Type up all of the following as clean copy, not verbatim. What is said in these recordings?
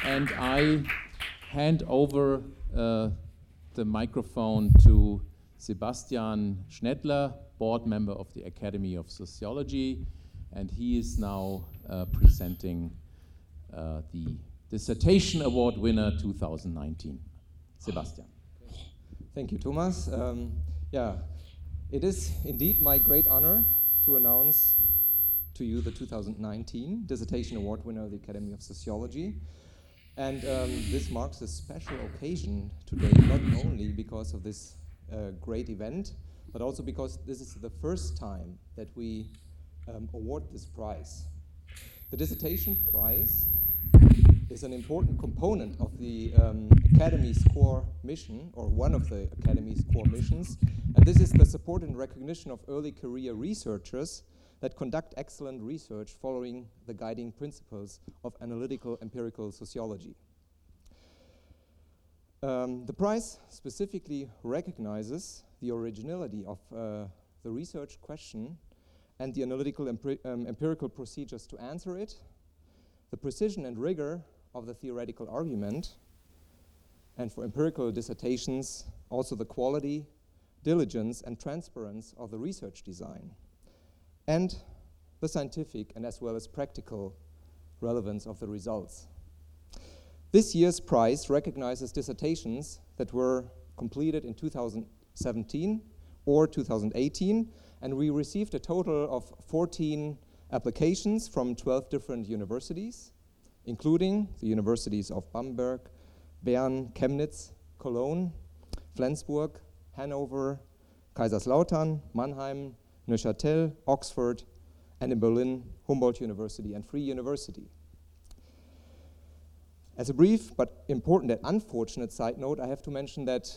And I hand over the microphone to Sebastian Schnettler, board member of the Academy of Sociology, and he is now presenting the Dissertation Award winner 2019. Sebastian. Thank you, Thomas. It is indeed my great honor to announce to you the 2019 Dissertation Award winner of the Academy of Sociology. And this marks a special occasion today, not only because of this great event, but also because this is the first time that we award this prize. The dissertation prize is an important component of the Academy's core mission, or one of the Academy's core missions, and this is the support and recognition of early career researchers that conduct excellent research following the guiding principles of analytical empirical sociology. The prize specifically recognizes the originality of the research question and the analytical empirical procedures to answer it, the precision and rigor of the theoretical argument, and for empirical dissertations, also the quality, diligence, and transparency of the research design, and the scientific and as well as practical relevance of the results. This year's prize recognizes dissertations that were completed in 2017 or 2018, and we received a total of 14 applications from 12 different universities, including the universities of Bamberg, Bern, Chemnitz, Cologne, Flensburg, Hanover, Kaiserslautern, Mannheim, Neuchâtel, Oxford, and in Berlin, Humboldt University and Free University. As a brief but important and unfortunate side note, I have to mention that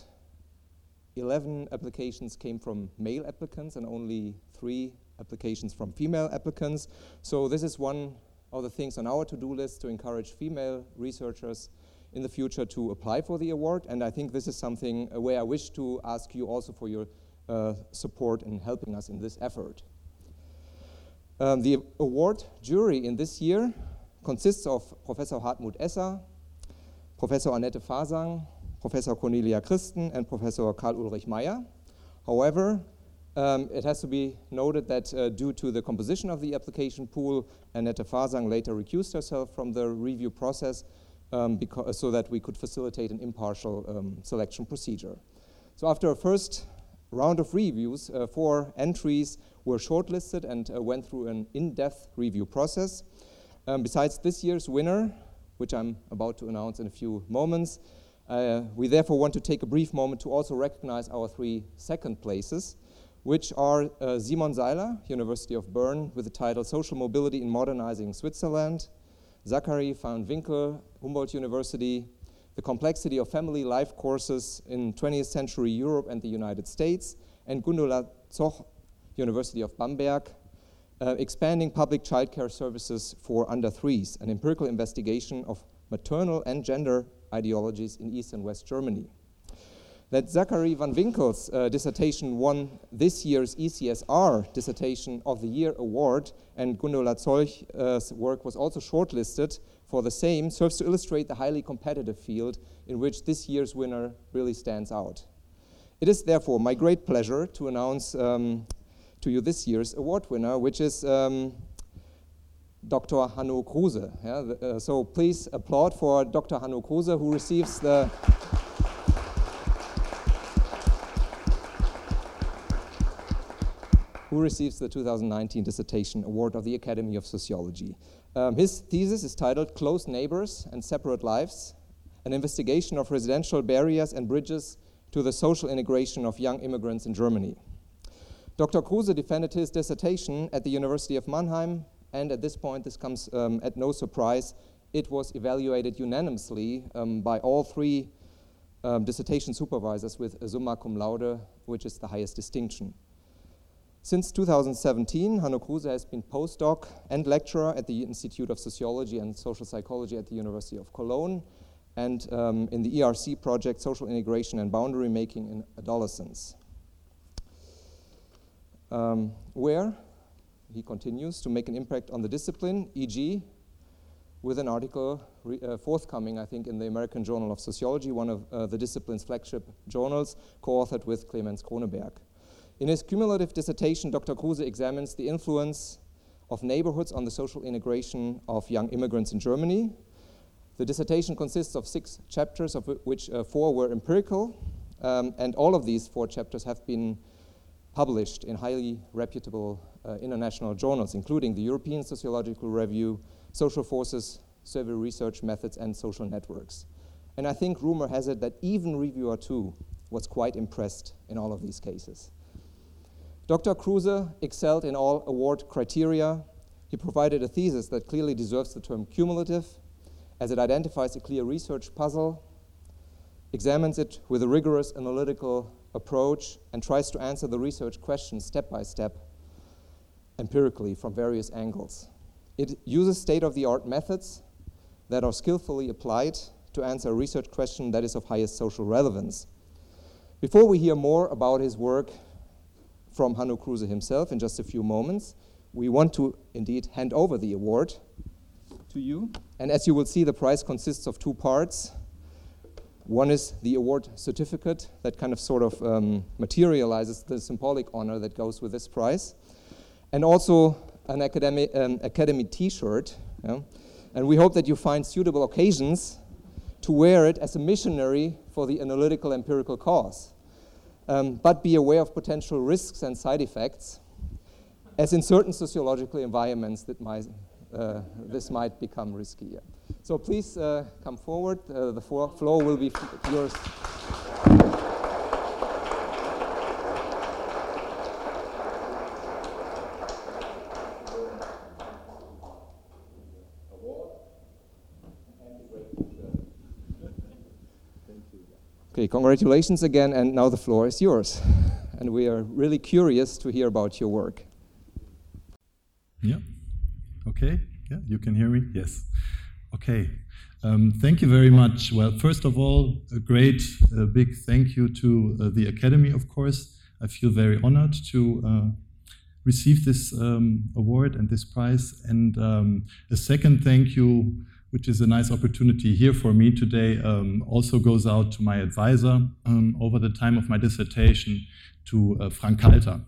11 applications came from male applicants and only 3 applications from female applicants. So this is one of the things on our to-do list to encourage female researchers in the future to apply for the award, and I think this is something where I wish to ask you also for your support in helping us in this effort. The award jury in this year consists of Professor Hartmut Esser, Professor Annette Fasang, Professor Cornelia Christen, and Professor Karl-Ulrich Meyer. However, it has to be noted that due to the composition of the application pool, Annette Fasang later recused herself from the review process so that we could facilitate an impartial selection procedure. So after a first round of reviews, 4 entries were shortlisted and went through an in-depth review process. Besides this year's winner, which I'm about to announce in a few moments, we therefore want to take a brief moment to also recognize our 3 second places, which are Simon Seiler, University of Bern, with the title Social Mobility in Modernizing Switzerland, Zachary van Winkel, Humboldt University, The Complexity of Family Life Courses in 20th Century Europe and the United States, and Gundula Zoch, University of Bamberg, Expanding Public Childcare Services for Under Threes, an empirical investigation of maternal and gender ideologies in East and West Germany. That Zachary van Winkel's dissertation won this year's ECSR Dissertation of the Year award, and Gundula Zoch's work was also shortlisted for the same, serves to illustrate the highly competitive field in which this year's winner really stands out. It is therefore my great pleasure to announce to you this year's award winner, which is Dr. Hanno Kruse. Yeah, so please applaud for Dr. Hanno Kruse, who receives the who receives the 2019 Dissertation Award of the Academy of Sociology. His thesis is titled Close Neighbors and Separate Lives, an investigation of residential barriers and bridges to the social integration of young immigrants in Germany. Dr. Kruse defended his dissertation at the University of Mannheim, and at this point, this comes at no surprise, it was evaluated unanimously by all 3 dissertation supervisors with a summa cum laude, which is the highest distinction. Since 2017, Hanno Kruse has been postdoc and lecturer at the Institute of Sociology and Social Psychology at the University of Cologne, and in the ERC project, Social Integration and Boundary Making in Adolescence, where he continues to make an impact on the discipline, e.g., with an article forthcoming, I think, in the American Journal of Sociology, one of the discipline's flagship journals, co-authored with Clemens Kroneberg. In his cumulative dissertation, Dr. Kruse examines the influence of neighborhoods on the social integration of young immigrants in Germany. The dissertation consists of 6 chapters, of which 4 were empirical, and all of these 4 chapters have been published in highly reputable international journals, including the European Sociological Review, Social Forces, Survey Research Methods, and Social Networks. And I think rumor has it that even Reviewer 2 was quite impressed in all of these cases. Dr. Kruse excelled in all award criteria. He provided a thesis that clearly deserves the term cumulative, as it identifies a clear research puzzle, examines it with a rigorous analytical approach, and tries to answer the research question step by step, empirically from various angles. It uses state-of-the-art methods that are skillfully applied to answer a research question that is of highest social relevance. Before we hear more about his work from Hanno Kruse himself in just a few moments, we want to indeed hand over the award to you. And as you will see, the prize consists of 2 parts. One is the award certificate that kind of sort of materializes the symbolic honor that goes with this prize, and also an academy t-shirt. Yeah? And we hope that you find suitable occasions to wear it as a missionary for the analytical empirical cause. But be aware of potential risks and side effects, as in certain sociological environments that this might become riskier. So please come forward. The floor will be yours. Okay, congratulations again, and now the floor is yours. And we are really curious to hear about your work. Yeah, okay, yeah, you can hear me? Yes. Okay, thank you very much. Well, first of all, a great big thank you to the Academy, of course. I feel very honored to receive this award and this prize. And a second thank you, which is a nice opportunity here for me today, also goes out to my advisor over the time of my dissertation, to Frank Halter.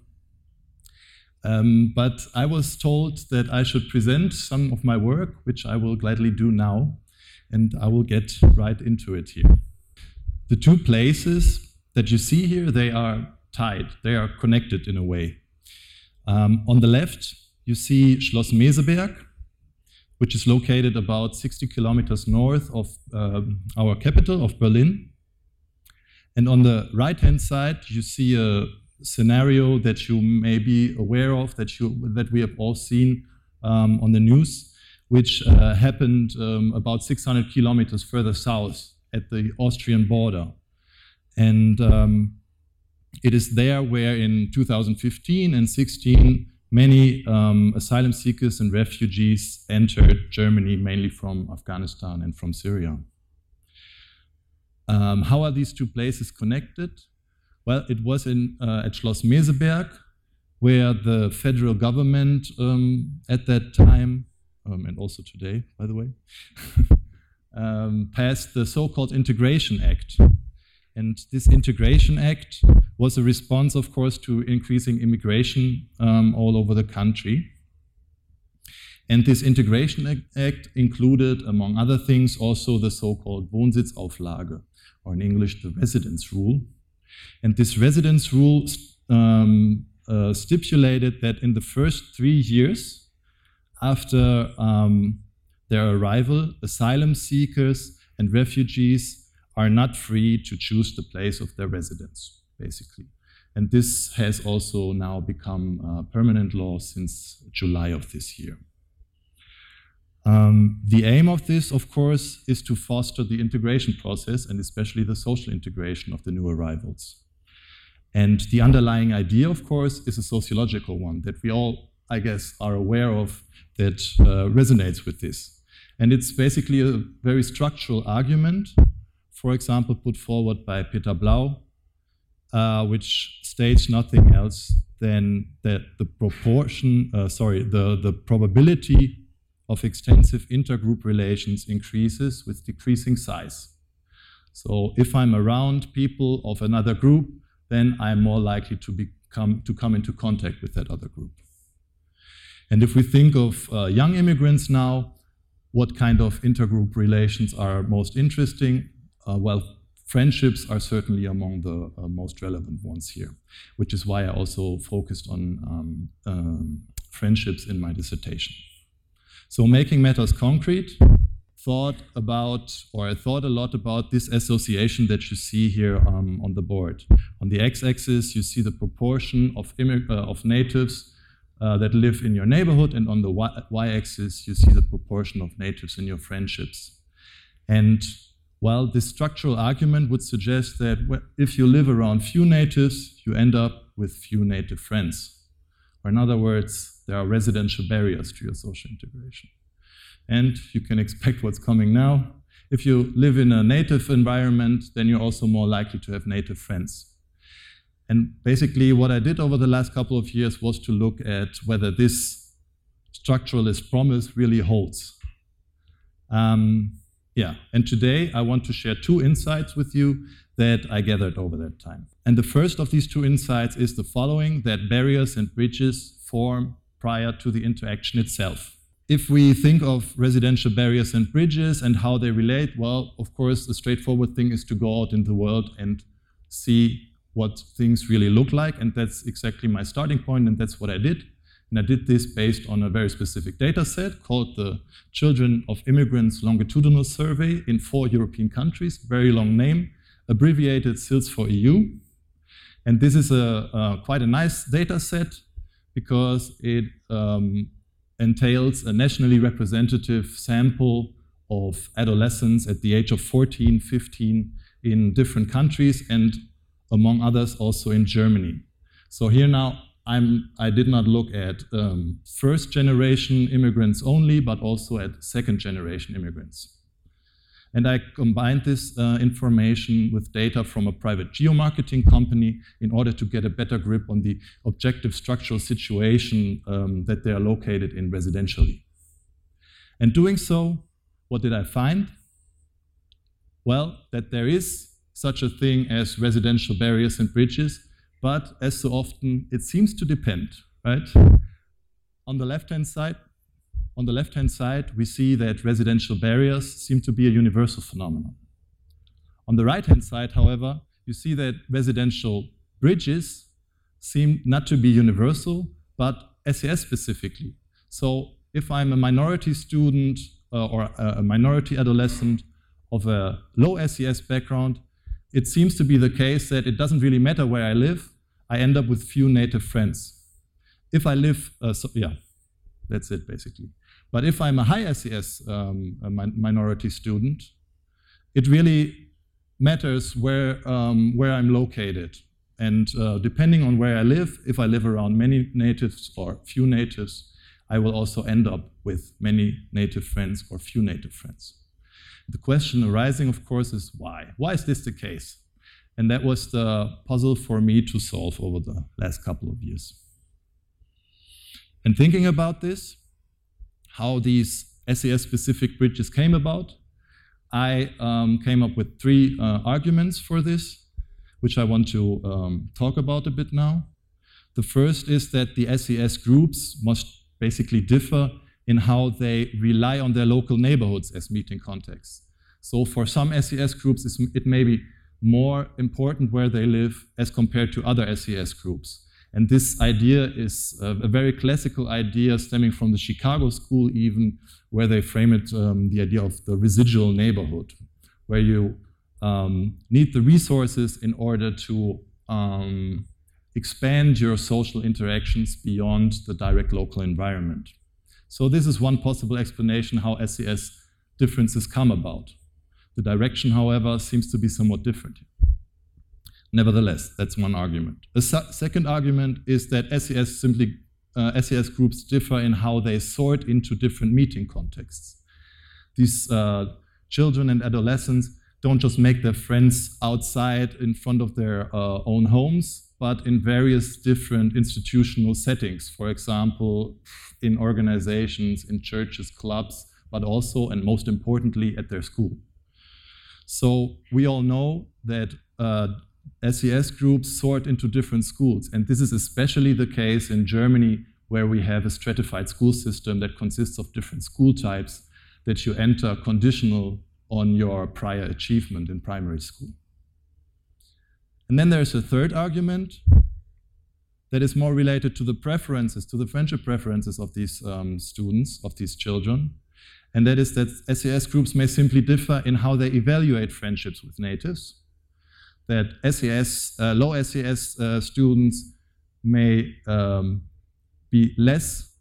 But I was told that I should present some of my work, which I will gladly do now, and I will get right into it here. The 2 places that you see here, they are tied, they are connected in a way. On the left, you see Schloss Meseberg, which is located about 60 kilometers north of our capital, of Berlin. And on the right-hand side, you see a scenario that you may be aware of, that we have all seen on the news, which happened about 600 kilometers further south at the Austrian border. And it is there where in 2015 and 16, many asylum seekers and refugees entered Germany, mainly from Afghanistan and from Syria. How are these 2 places connected? Well, it was at Schloss Meseberg, where the federal government at that time, and also today, by the way, passed the so-called Integration Act. And this Integration Act was a response, of course, to increasing immigration all over the country. And this Integration Act included, among other things, also the so-called Wohnsitzauflage, or in English, the residence rule. And this residence rule stipulated that in the first 3 years after their arrival, asylum seekers and refugees are not free to choose the place of their residence, basically. And this has also now become permanent law since July of this year. The aim of this, of course, is to foster the integration process, and especially the social integration of the new arrivals. And the underlying idea, of course, is a sociological one that we all, I guess, are aware of, that resonates with this. And it's basically a very structural argument, for example, put forward by Peter Blau, which states nothing else than that the probability of extensive intergroup relations increases with decreasing size. So if I'm around people of another group, then I'm more likely to come into contact with that other group. And if we think of young immigrants now, what kind of intergroup relations are most interesting? Well, friendships are certainly among the most relevant ones here, which is why I also focused on friendships in my dissertation. So making matters concrete, I thought a lot about this association that you see here on the board. On the x-axis, you see the proportion of natives that live in your neighborhood, and on the y-axis, you see the proportion of natives in your friendships. And well, this structural argument would suggest that if you live around few natives, you end up with few native friends. Or in other words, there are residential barriers to your social integration. And you can expect what's coming now. If you live in a native environment, then you're also more likely to have native friends. And basically what I did over the last couple of years was to look at whether this structuralist promise really holds. And today I want to share two insights with you that I gathered over that time. And the first of these two insights is the following, that barriers and bridges form prior to the interaction itself. If we think of residential barriers and bridges and how they relate, well, of course, the straightforward thing is to go out in the world and see what things really look like, and that's exactly my starting point, and that's what I did. And I did this based on a very specific data set called the Children of Immigrants Longitudinal Survey in 4 European countries, very long name, abbreviated SILS4EU. And this is quite a nice data set because it entails a nationally representative sample of adolescents at the age of 14, 15 in different countries, and among others also in Germany. So here now, I did not look at first-generation immigrants only, but also at second-generation immigrants. And I combined this information with data from a private geomarketing company in order to get a better grip on the objective structural situation that they are located in residentially. And doing so, what did I find? Well, that there is such a thing as residential barriers and bridges, but as so often, it seems to depend, right? On the left-hand side, we see that residential barriers seem to be a universal phenomenon. On the right-hand side, however, you see that residential bridges seem not to be universal, but SES specifically. So if I'm a minority student or a minority adolescent of a low SES background, it seems to be the case that it doesn't really matter where I live, I end up with few native friends. If I live, that's it basically. But if I'm a high SES minority student, it really matters where I'm located. And depending on where I live, if I live around many natives or few natives, I will also end up with many native friends or few native friends. The question arising, of course, is why? Why is this the case? And that was the puzzle for me to solve over the last couple of years. And thinking about this, how these SES-specific bridges came about, I came up with 3 arguments for this, which I want to talk about a bit now. The first is that the SES groups must basically differ in how they rely on their local neighborhoods as meeting contexts. So for some SES groups, it may be more important where they live as compared to other SES groups. And this idea is a very classical idea stemming from the Chicago School even, where they frame it, the idea of the residual neighborhood, where you need the resources in order to expand your social interactions beyond the direct local environment. So this is one possible explanation how SES differences come about. The direction, however, seems to be somewhat different. Nevertheless, that's one argument. A second argument is that SES groups differ in how they sort into different meeting contexts. These children and adolescents, don't just make their friends outside in front of their own homes, but in various different institutional settings. For example, in organizations, in churches, clubs, but also, and most importantly, at their school. So we all know that SES groups sort into different schools, and this is especially the case in Germany, where we have a stratified school system that consists of different school types that you enter conditional on your prior achievement in primary school. And then there's a third argument that is more related to the preferences, to the friendship preferences of these students, of these children, and that is that SES groups may simply differ in how they evaluate friendships with natives, that low SES students may be less,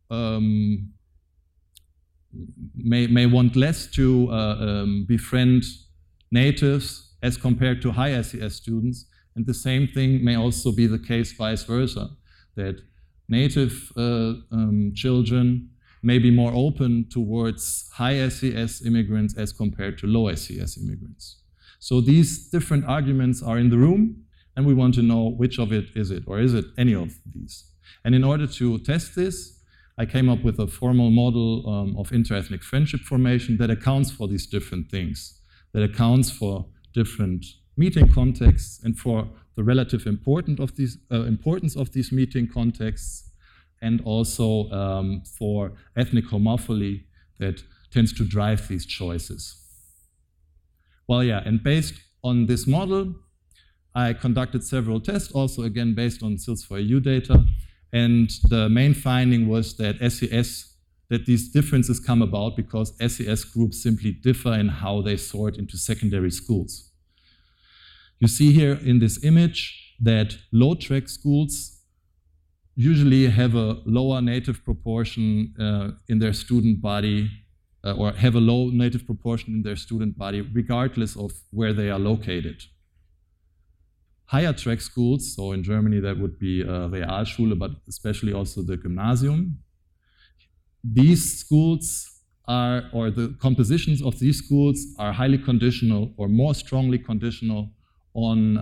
may want less to befriend natives as compared to high SES students, and the same thing may also be the case vice versa, that native children may be more open towards high SES immigrants as compared to low SES immigrants. So these different arguments are in the room, and we want to know which of it, or is it any of these? And in order to test this, I came up with a formal model of interethnic friendship formation that accounts for these different things, that accounts for different meeting contexts and for the relative importance of these meeting contexts, and also for ethnic homophily that tends to drive these choices. Well, yeah, and based on this model, I conducted several tests, also again based on SILS4EU data, and the main finding was that that these differences come about because SES groups simply differ in how they sort into secondary schools. You see here in this image that low-track schools usually have a lower native proportion in their student body, or have a low native proportion in their student body, regardless of where they are located. Higher track schools, so in Germany that would be Realschule, but especially also the Gymnasium. These schools are, or the compositions of these schools are highly conditional or more strongly conditional on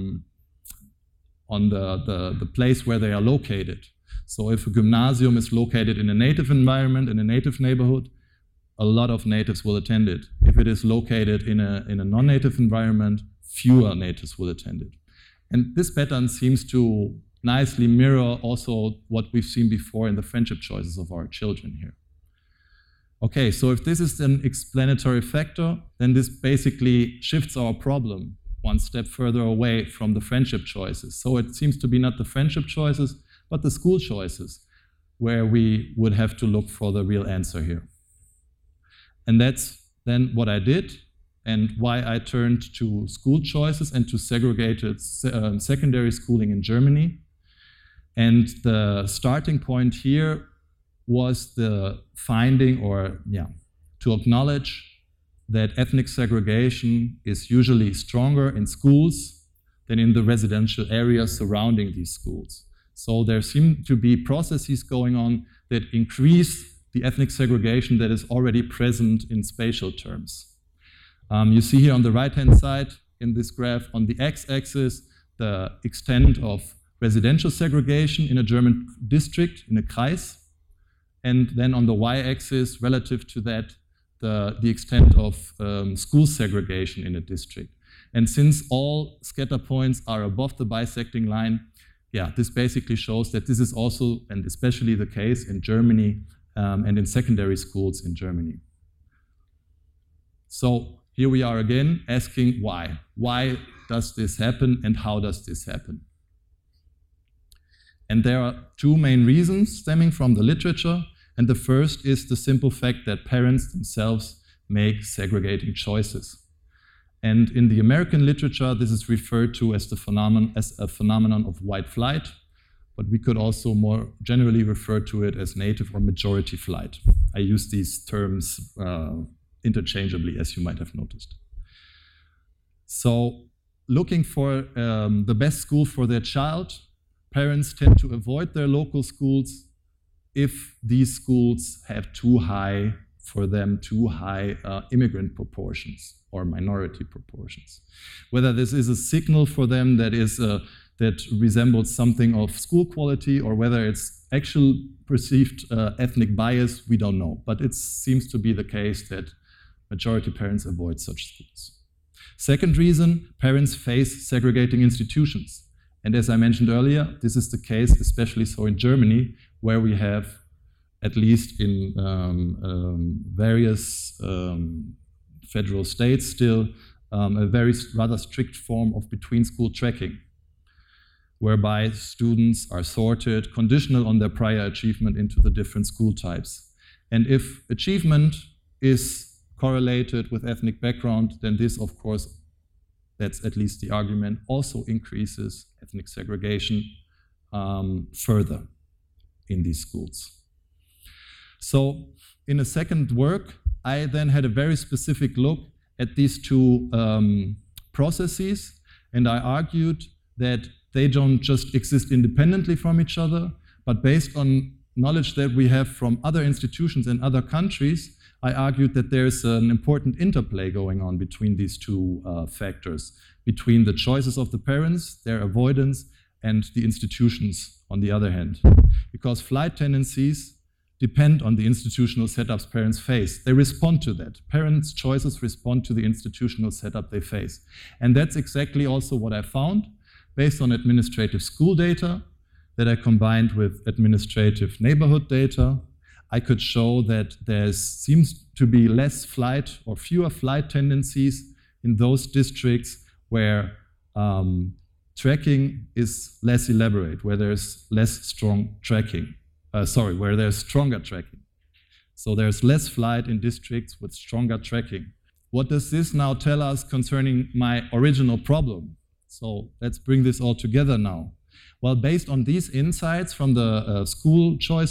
the place where they are located. So if a gymnasium is located in a native environment, in a native neighborhood, a lot of natives will attend it. If it is located in a non-native environment, fewer natives will attend it. And this pattern seems to nicely mirror also what we've seen before in the friendship choices of our children here. Okay, so if this is an explanatory factor, then this basically shifts our problem one step further away from the friendship choices. So it seems to be not the friendship choices, but the school choices, where we would have to look for the real answer here. And that's then what I did, and why I turned to school choices and to segregated secondary schooling in Germany. And the starting point here was the finding, or to acknowledge that ethnic segregation is usually stronger in schools than in the residential areas surrounding these schools. So there seem to be processes going on that increase the ethnic segregation that is already present in spatial terms. You see here on the right-hand side in this graph, on the x-axis, the extent of residential segregation in a German district, in a Kreis, and then on the y-axis, relative to that, the extent of school segregation in a district. And since all scatter points are above the bisecting line, this basically shows that this is also, and especially the case in Germany and in secondary schools in Germany. So here we are again asking why. Why does this happen, and how does this happen? And there are two main reasons stemming from the literature. And the first is the simple fact that parents themselves make segregating choices. And in the American literature, this is referred to as a phenomenon of white flight, but we could also more generally refer to it as native or majority flight. I use these terms interchangeably, as you might have noticed. So looking for the best school for their child, parents tend to avoid their local schools if these schools have too high for them too high immigrant proportions or minority proportions. Whether this is a signal for them that is that resembles something of school quality, or whether it's actual perceived ethnic bias, we don't know. But it seems to be the case that majority parents avoid such schools. Second reason, parents face segregating institutions. And as I mentioned earlier, this is the case especially so in Germany, where we have, at least in various federal states still, a very rather strict form of between-school tracking, whereby students are sorted, conditional on their prior achievement, into the different school types. And if achievement is correlated with ethnic background, then this, of course, that's at least the argument, also increases ethnic segregation further in these schools. So in a second work, I then had a very specific look at these two processes, and I argued that they don't just exist independently from each other, but based on knowledge that we have from other institutions in other countries, I argued that there's an important interplay going on between these two factors, between the choices of the parents, their avoidance, and the institutions on the other hand. Because flight tendencies depend on the institutional setups parents face. They respond to that. Parents' choices respond to the institutional setup they face. And that's exactly also what I found based on administrative school data that I combined with administrative neighborhood data. I could show that there seems to be less flight or fewer flight tendencies in those districts where tracking is less elaborate, where there's less strong tracking. Where there's stronger tracking. So there's less flight in districts with stronger tracking. What does this now tell us concerning my original problem? So let's bring this all together now. Well, based on these insights from the school choice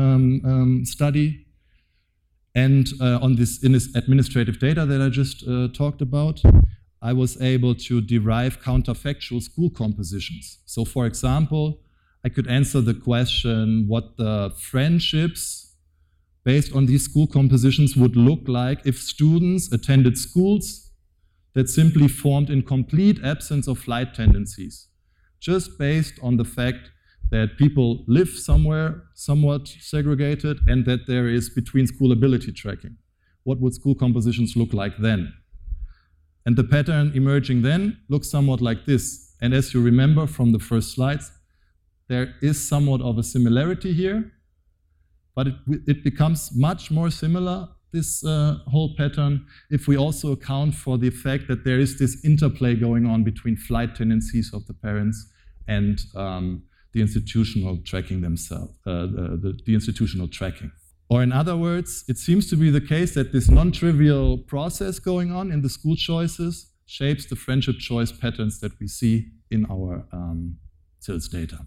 study and in this administrative data that I just talked about, I was able to derive counterfactual school compositions. So for example, I could answer the question what the friendships based on these school compositions would look like if students attended schools that simply formed in complete absence of flight tendencies, just based on the fact that people live somewhere somewhat segregated and that there is between school ability tracking. What would school compositions look like then? And the pattern emerging then looks somewhat like this. And as you remember from the first slides, there is somewhat of a similarity here, but it becomes much more similar, this whole pattern, if we also account for the fact that there is this interplay going on between flight tendencies of the parents and the institutional tracking themselves, the institutional tracking. Or in other words, it seems to be the case that this non-trivial process going on in the school choices shapes the friendship choice patterns that we see in our CILS data.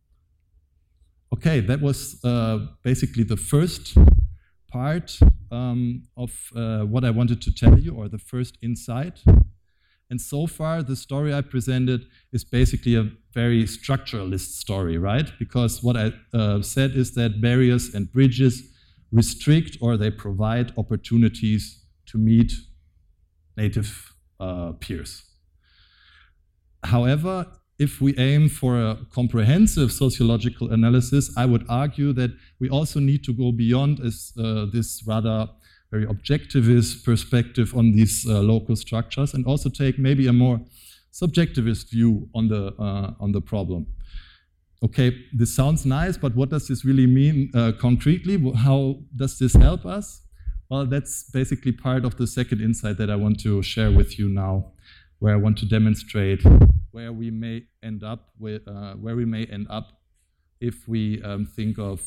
Okay, that was basically the first part of what I wanted to tell you, or the first insight. And so far, the story I presented is basically a very structuralist story, right? Because what I said is that barriers and bridges restrict or they provide opportunities to meet native peers. However, if we aim for a comprehensive sociological analysis, I would argue that we also need to go beyond this rather very objectivist perspective on these local structures and also take maybe a more subjectivist view on the problem. Okay, this sounds nice, but what does this really mean concretely? How does this help us? Well, that's basically part of the second insight that I want to share with you now, where I want to demonstrate where we may end up if we think of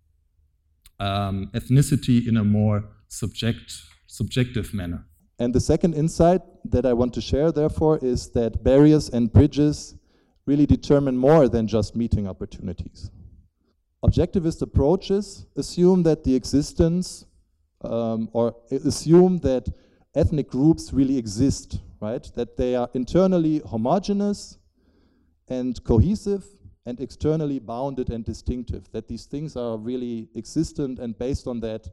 ethnicity in a more subjective manner. And the second insight that I want to share, therefore, is that barriers and bridges really determine more than just meeting opportunities. Objectivist approaches assume that the existence or assume that ethnic groups really exist, right? That they are internally homogeneous and cohesive and externally bounded and distinctive, that these things are really existent, and based on that,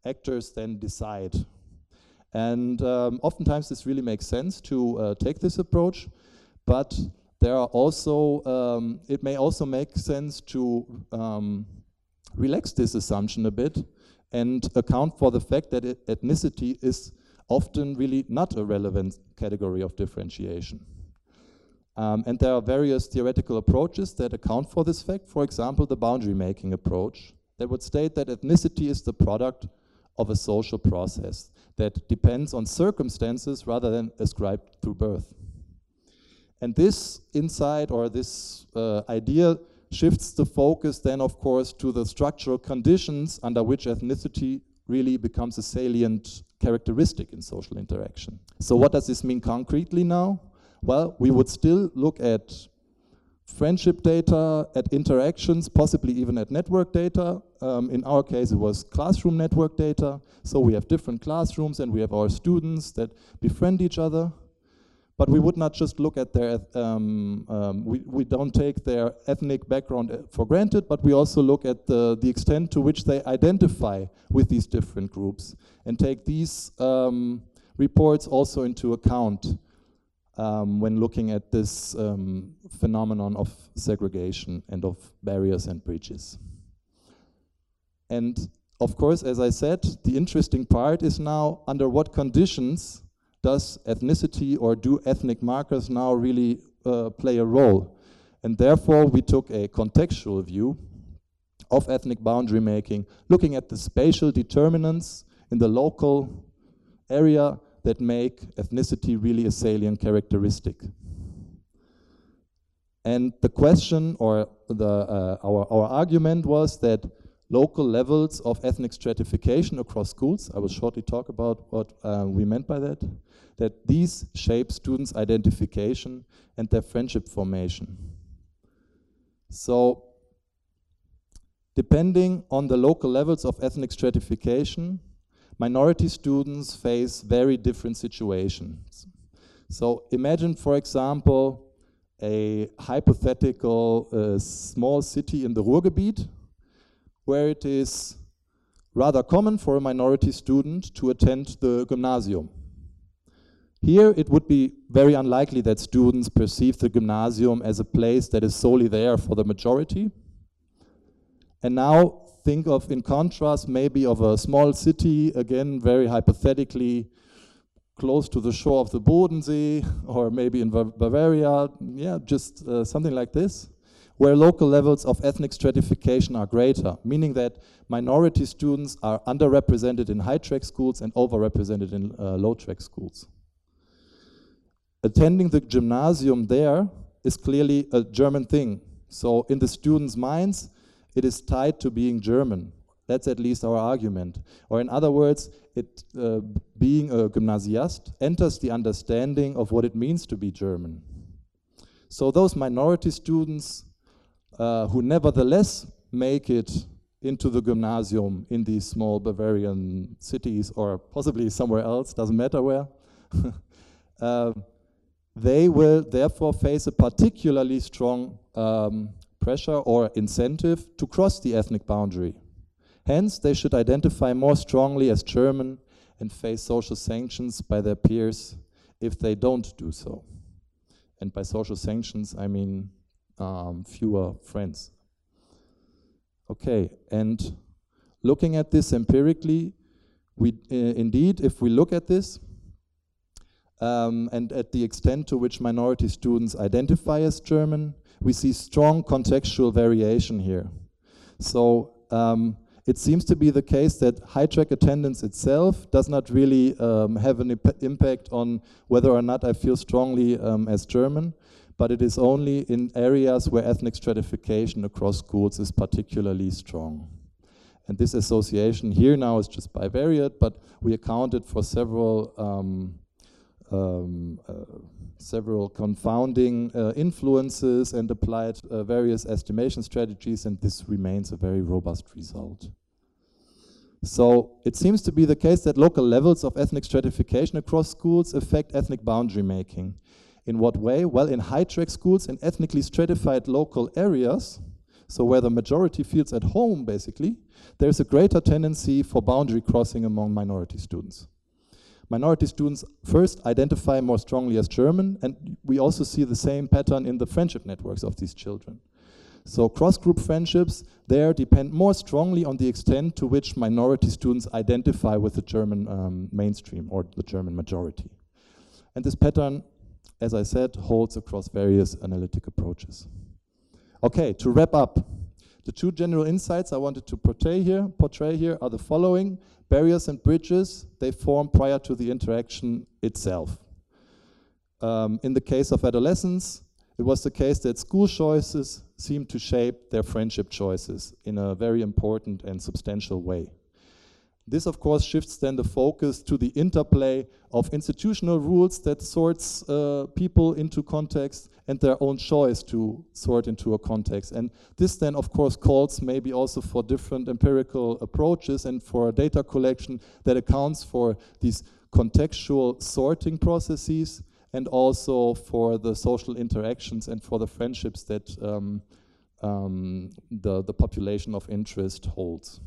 actors then decide. And oftentimes this really makes sense to take this approach, but there are also, it may also make sense to relax this assumption a bit and account for the fact that ethnicity is often really not a relevant category of differentiation. And there are various theoretical approaches that account for this fact. For example, the boundary making approach that would state that ethnicity is the product of a social process that depends on circumstances rather than ascribed through birth. And this insight or this idea shifts the focus then, of course, to the structural conditions under which ethnicity really becomes a salient characteristic in social interaction. So what does this mean concretely now? Well, we would still look at friendship data, at interactions, possibly even at network data. In our case, it was classroom network data. So we have different classrooms and we have our students that befriend each other. But we would not just look at their, we don't take their ethnic background for granted, but we also look at the extent to which they identify with these different groups and take these reports also into account when looking at this phenomenon of segregation and of barriers and bridges. And of course, as I said, the interesting part is now under what conditions does ethnicity or do ethnic markers now really play a role? And therefore, we took a contextual view of ethnic boundary making, looking at the spatial determinants in the local area that make ethnicity really a salient characteristic. And the question or our argument was that local levels of ethnic stratification across schools, I will shortly talk about what we meant by that these shape students' identification and their friendship formation. So, depending on the local levels of ethnic stratification, minority students face very different situations. So imagine, for example, a hypothetical small city in the Ruhrgebiet, where it is rather common for a minority student to attend the gymnasium. Here, it would be very unlikely that students perceive the gymnasium as a place that is solely there for the majority. And now, think of, in contrast, maybe of a small city, again, very hypothetically, close to the shore of the Bodensee, or maybe in Bavaria, yeah, just something like this, where local levels of ethnic stratification are greater, meaning that minority students are underrepresented in high-track schools and overrepresented in low-track schools. Attending the gymnasium there is clearly a German thing. So in the students' minds, it is tied to being German. That's at least our argument. Or in other words, being a gymnasiast enters the understanding of what it means to be German. So those minority students who nevertheless make it into the gymnasium in these small Bavarian cities or possibly somewhere else, doesn't matter where, they will therefore face a particularly strong pressure or incentive to cross the ethnic boundary. Hence, they should identify more strongly as German and face social sanctions by their peers if they don't do so. And by social sanctions, I mean fewer friends. Okay, and looking at this empirically, we indeed, if we look at this, and at the extent to which minority students identify as German, we see strong contextual variation here. So it seems to be the case that high-track attendance itself does not really have an impact on whether or not I feel strongly as German, but it is only in areas where ethnic stratification across schools is particularly strong. And this association here now is just bivariate, but we accounted for several confounding influences and applied various estimation strategies, and this remains a very robust result. So it seems to be the case that local levels of ethnic stratification across schools affect ethnic boundary making. In what way? Well, in high-track schools in ethnically stratified local areas, so where the majority feels at home, basically, there's a greater tendency for boundary crossing among minority students. Minority students first identify more strongly as German, and we also see the same pattern in the friendship networks of these children. So cross-group friendships there depend more strongly on the extent to which minority students identify with the German mainstream or the German majority. And this pattern, as I said, holds across various analytic approaches. Okay, to wrap up, the two general insights I wanted to portray here are the following. Barriers and bridges, they form prior to the interaction itself. In the case of adolescents, it was the case that school choices seem to shape their friendship choices in a very important and substantial way. This, of course, shifts then the focus to the interplay of institutional rules that sorts people into context and their own choice to sort into a context. And this then, of course, calls maybe also for different empirical approaches and for data collection that accounts for these contextual sorting processes and also for the social interactions and for the friendships that the population of interest holds.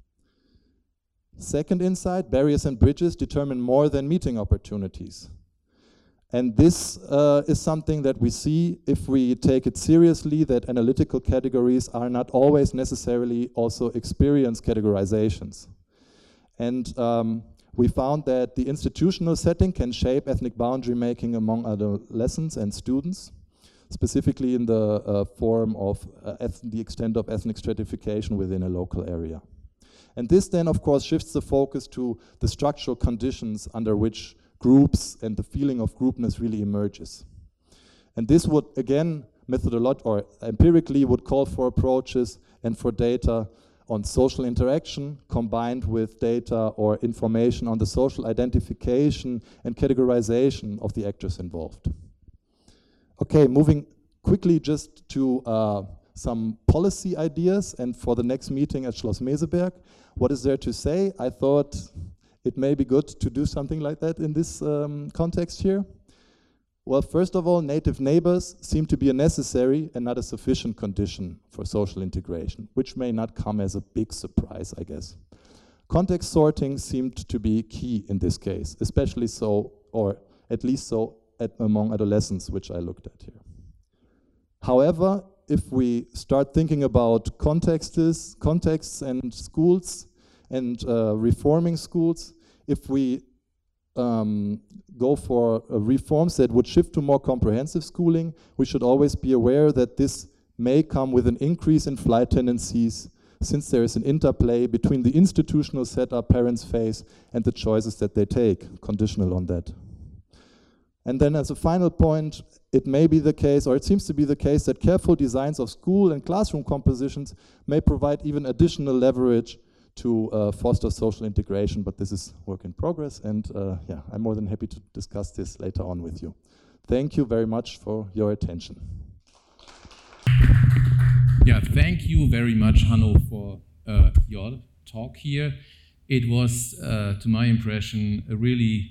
Second insight, barriers and bridges determine more than meeting opportunities. And this is something that we see if we take it seriously, that analytical categories are not always necessarily also experience categorizations. And we found that the institutional setting can shape ethnic boundary making among adolescents and students, specifically in the form of the extent of ethnic stratification within a local area. And this then, of course, shifts the focus to the structural conditions under which groups and the feeling of groupness really emerges. And this would, again, or empirically would call for approaches and for data on social interaction combined with data or information on the social identification and categorization of the actors involved. Okay, moving quickly just to some policy ideas, and for the next meeting at Schloss Meseberg, what is there to say? I thought it may be good to do something like that in this context here. Well, first of all, native neighbors seem to be a necessary and not a sufficient condition for social integration, which may not come as a big surprise, I guess. Context sorting seemed to be key in this case, especially so, or at least so among adolescents, which I looked at here. However, if we start thinking about contexts and schools and reforming schools, if we go for reforms that would shift to more comprehensive schooling, we should always be aware that this may come with an increase in flight tendencies, since there is an interplay between the institutional setup parents face and the choices that they take, conditional on that. And then as a final point, it may be the case, or it seems to be the case, that careful designs of school and classroom compositions may provide even additional leverage to foster social integration, but this is work in progress, and yeah, I'm more than happy to discuss this later on with you. Thank you very much for your attention. Yeah, thank you very much, Hanno, for your talk here. It was, to my impression, a really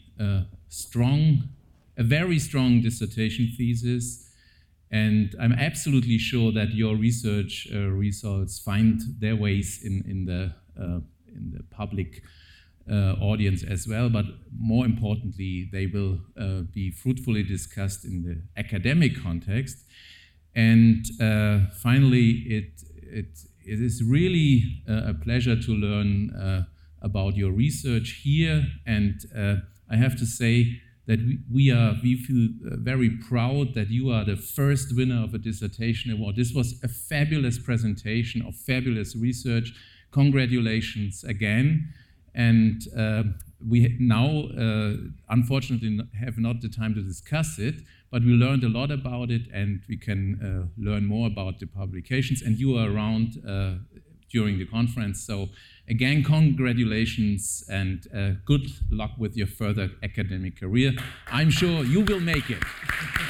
a very strong dissertation thesis, and I'm absolutely sure that your research results find their ways in the public audience as well, but more importantly, they will be fruitfully discussed in the academic context. And finally, it is really a pleasure to learn about your research here, and I have to say that we feel very proud that you are the first winner of a dissertation award. This was a fabulous presentation of fabulous research. Congratulations again. And we now, unfortunately, have not the time to discuss it, but we learned a lot about it, and we can learn more about the publications. And you are around during the conference. So again, congratulations, and good luck with your further academic career. I'm sure you will make it.